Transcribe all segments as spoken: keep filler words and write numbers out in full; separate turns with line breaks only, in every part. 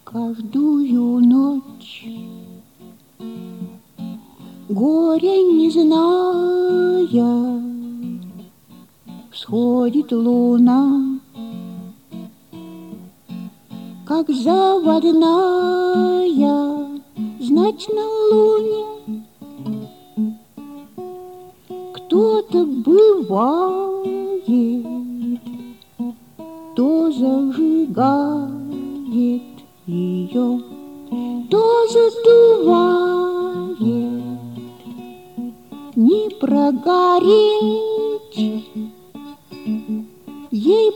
Каждую ночь, горя не зная, всходит луна, как заводная, знать на луне. Кто-то бывает, то зажигает ее, то задувает, не прогореть ей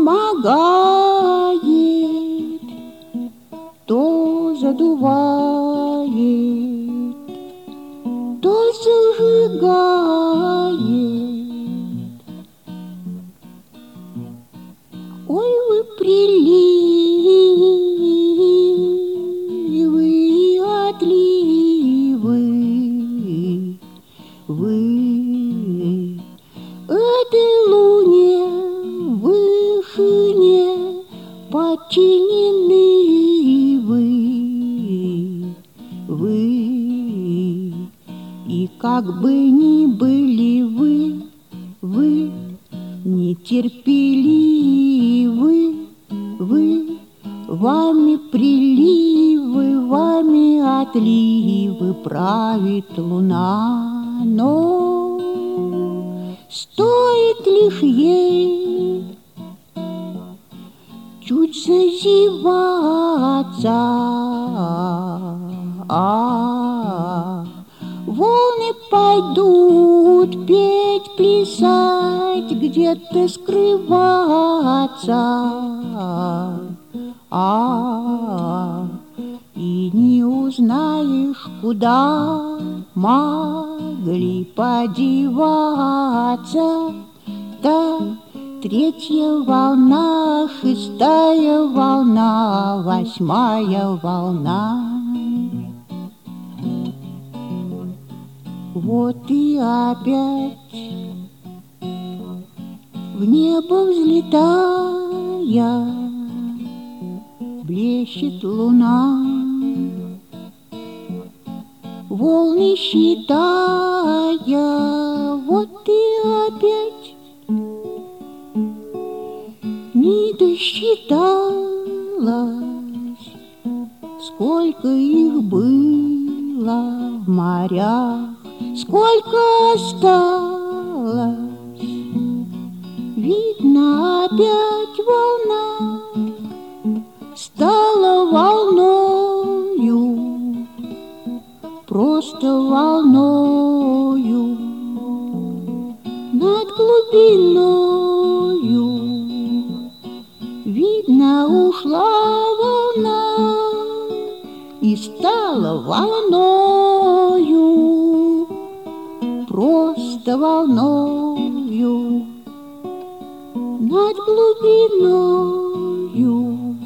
помогает, то задувает, то зажигает. Ой, вы приливы, отливы, вы этой луне вышине подчинены вы, вы. И как бы ни были вы, вы нетерпеливы, вы, вами приливы, вами отливы правит луна. Но стоит лишь ей чуть зазеваться, а волны пойдут петь, плясать, где-то скрываться, а и не узнаешь, куда могли подеваться. Да, третья волна, шестая волна, восьмая волна. Вот и опять в небо взлетая блещет луна, волны считая. Вот и опять не досчиталась, сколько их было в морях, сколько осталось. Видно, опять волна стала волною, просто волною над глубиною. Видно, ушла волна и стала волною, просто волною над глубиною,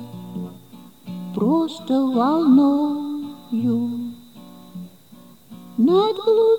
просто волною над глубиною.